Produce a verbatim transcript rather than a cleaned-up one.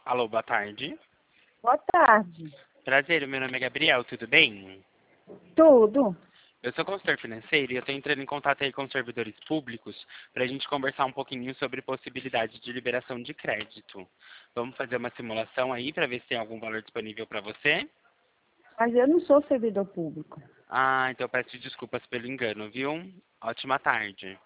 Alô, boa tarde. Boa tarde. Prazer, meu nome é Gabriel, tudo bem? Tudo? Eu sou consultor financeiro e eu estou entrando em contato aí com os servidores públicos para a gente conversar um pouquinho sobre possibilidade de liberação de crédito. Vamos fazer uma simulação aí para ver se tem algum valor disponível para você? Mas eu não sou servidor público. Ah, então eu peço desculpas pelo engano, viu? Ótima tarde.